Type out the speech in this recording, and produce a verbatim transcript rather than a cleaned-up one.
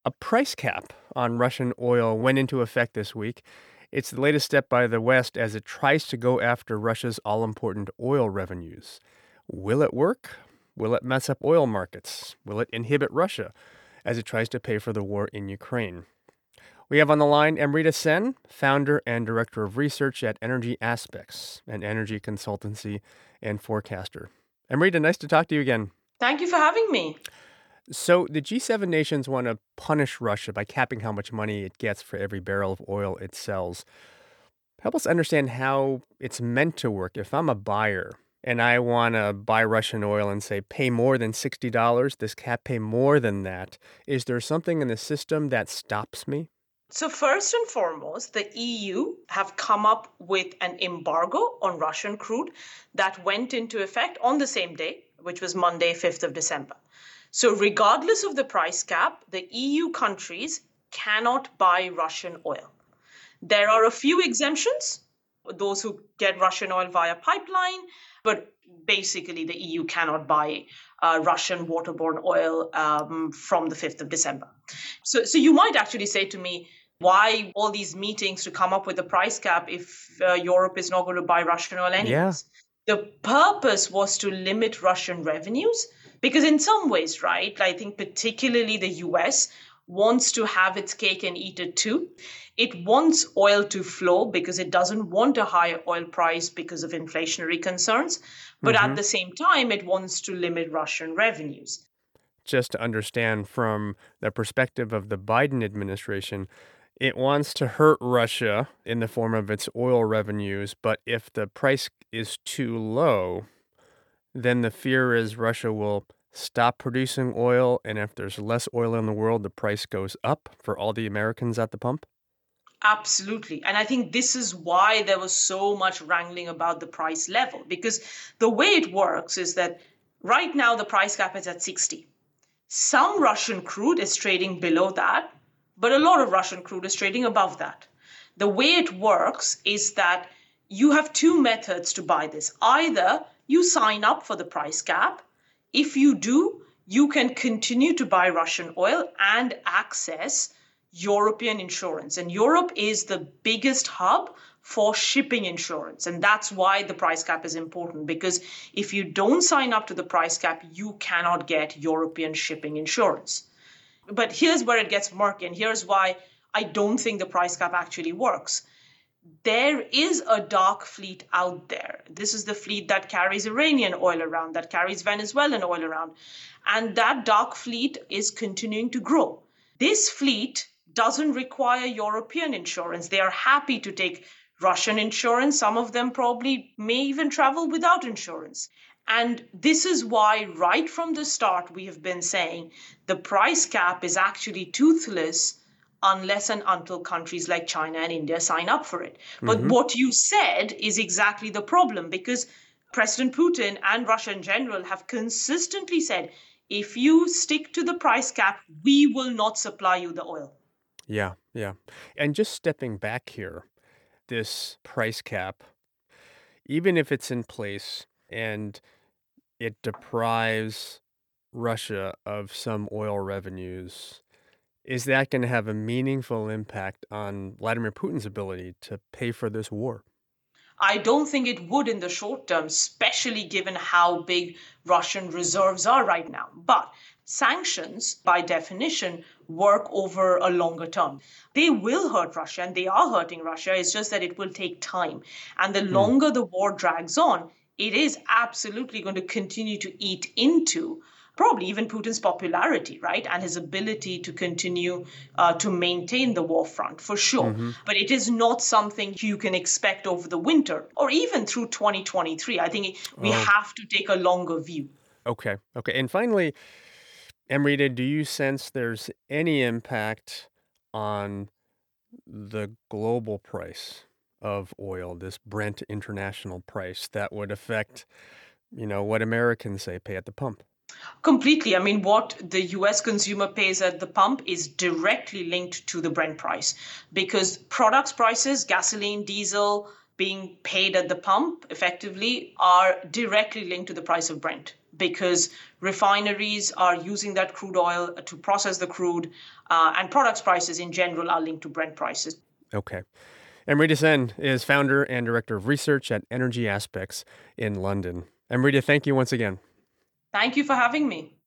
A price cap on Russian oil went into effect this week. It's the latest step by the West as it tries to go after Russia's all important oil revenues. Will it work? Will it mess up oil markets? Will it inhibit Russia as it tries to pay for the war in Ukraine? We have on the line Amrita Sen, founder and director of research at Energy Aspects, an energy consultancy and forecaster. Amrita, nice to talk to you again. Thank you for having me. So the G seven nations want to punish Russia by capping how much money it gets for every barrel of oil it sells. Help us understand how it's meant to work. If I'm a buyer and I want to buy Russian oil and say pay more than sixty dollars, this cap pay more than that, is there something in the system that stops me? So first and foremost, the E U have come up with an embargo on Russian crude that went into effect on the same day, which was Monday, fifth of December. So regardless of the price cap, the E U countries cannot buy Russian oil. There are a few exemptions, those who get Russian oil via pipeline, but basically the E U cannot buy uh, Russian waterborne oil um, from the fifth of December. So, so you might actually say to me, why all these meetings to come up with a price cap if uh, Europe is not going to buy Russian oil anyways? Yeah. The purpose was to limit Russian revenues because in some ways, right, I think particularly the U S wants to have its cake and eat it too. It wants oil to flow because it doesn't want a higher oil price because of inflationary concerns. But mm-hmm. at the same time, it wants to limit Russian revenues. Just to understand from the perspective of the Biden administration, it wants to hurt Russia in the form of its oil revenues, but if the price is too low, then the fear is Russia will stop producing oil, and if there's less oil in the world, the price goes up for all the Americans at the pump? Absolutely. And I think this is why there was so much wrangling about the price level, because the way it works is that right now the price cap is at sixty. Some Russian crude is trading below that, but a lot of Russian crude is trading above that. The way it works is that you have two methods to buy this. Either you sign up for the price cap. If you do, you can continue to buy Russian oil and access European insurance. And Europe is the biggest hub for shipping insurance. And that's why the price cap is important, because if you don't sign up to the price cap, you cannot get European shipping insurance. But here's where it gets murky, and here's why I don't think the price cap actually works. There is a dark fleet out there. This is the fleet that carries Iranian oil around, that carries Venezuelan oil around. And that dark fleet is continuing to grow. This fleet doesn't require European insurance. They are happy to take Russian insurance. Some of them probably may even travel without insurance. And this is why right from the start, we have been saying the price cap is actually toothless unless and until countries like China and India sign up for it. But mm-hmm. what you said is exactly the problem, because President Putin and Russia in general have consistently said, if you stick to the price cap, we will not supply you the oil. Yeah, yeah. And just stepping back here, this price cap, even if it's in place and it deprives Russia of some oil revenues, is that going to have a meaningful impact on Vladimir Putin's ability to pay for this war? I don't think it would in the short term, especially given how big Russian reserves are right now. But sanctions, by definition, work over a longer term. They will hurt Russia, and they are hurting Russia. It's just that it will take time. And the longer mm. the war drags on, it is absolutely going to continue to eat into probably even Putin's popularity, right? And his ability to continue uh, to maintain the war front, for sure. Mm-hmm. But it is not something you can expect over the winter or even through twenty twenty-three. I think we oh. have to take a longer view. Okay. Okay. And finally, Amrita, do you sense there's any impact on the global price of oil, this Brent international price, that would affect, you know, what Americans say pay at the pump? Completely. I mean, what the U S consumer pays at the pump is directly linked to the Brent price, because products prices, gasoline, diesel, being paid at the pump effectively are directly linked to the price of Brent. because refineries are using that crude oil to process the crude, uh, and products prices in general are linked to Brent prices. Okay. Amrita Sen is founder and director of research at Energy Aspects in London. Amrita, thank you once again. Thank you for having me.